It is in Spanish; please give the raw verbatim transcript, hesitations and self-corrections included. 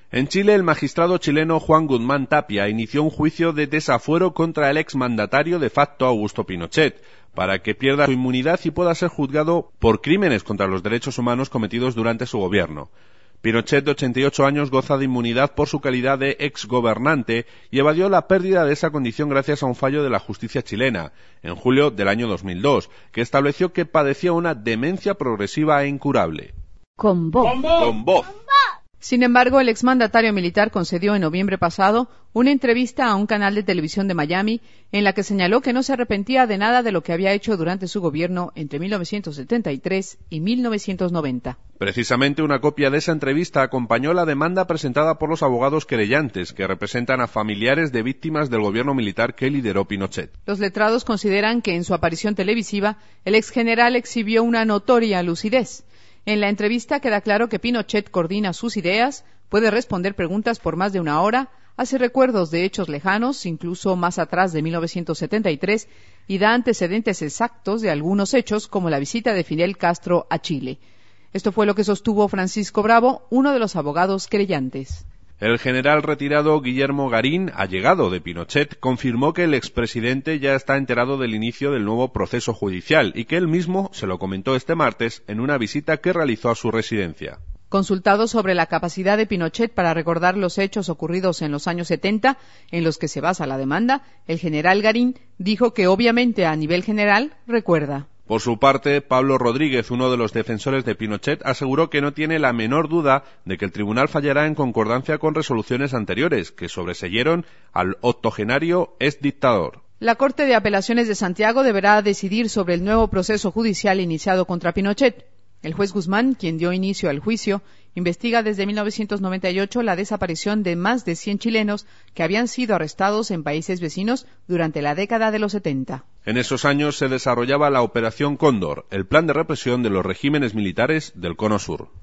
En Chile, el magistrado chileno Juan Guzmán Tapia inició un juicio de desafuero contra el exmandatario de facto Augusto Pinochet, para que pierda su inmunidad y pueda ser juzgado por crímenes contra los derechos humanos cometidos durante su gobierno. Pinochet, de ochenta y ocho años, goza de inmunidad por su calidad de exgobernante y evadió la pérdida de esa condición gracias a un fallo de la justicia chilena, en julio del año dos mil dos, que estableció que padecía una demencia progresiva e incurable. Con voz. Con voz. Sin embargo, el exmandatario militar concedió en noviembre pasado una entrevista a un canal de televisión de Miami en la que señaló que no se arrepentía de nada de lo que había hecho durante su gobierno entre mil novecientos setenta y tres y mil novecientos noventa. Precisamente una copia de esa entrevista acompañó la demanda presentada por los abogados querellantes que representan a familiares de víctimas del gobierno militar que lideró Pinochet. Los letrados consideran que en su aparición televisiva el exgeneral exhibió una notoria lucidez. En la entrevista queda claro que Pinochet coordina sus ideas, puede responder preguntas por más de una hora, hace recuerdos de hechos lejanos, incluso más atrás de mil novecientos setenta y tres, y da antecedentes exactos de algunos hechos, como la visita de Fidel Castro a Chile. Esto fue lo que sostuvo Francisco Bravo, uno de los abogados querellantes. El general retirado Guillermo Garín, allegado de Pinochet, confirmó que el expresidente ya está enterado del inicio del nuevo proceso judicial y que él mismo se lo comentó este martes en una visita que realizó a su residencia. Consultado sobre la capacidad de Pinochet para recordar los hechos ocurridos en los años setenta, en los que se basa la demanda, el general Garín dijo que obviamente a nivel general recuerda. Por su parte, Pablo Rodríguez, uno de los defensores de Pinochet, aseguró que no tiene la menor duda de que el tribunal fallará en concordancia con resoluciones anteriores que sobreseyeron al octogenario exdictador. La Corte de Apelaciones de Santiago deberá decidir sobre el nuevo proceso judicial iniciado contra Pinochet. El juez Guzmán, quien dio inicio al juicio, investiga desde mil novecientos noventa y ocho la desaparición de más de cien chilenos que habían sido arrestados en países vecinos durante la década de los setenta. En esos años se desarrollaba la Operación Cóndor, el plan de represión de los regímenes militares del Cono Sur.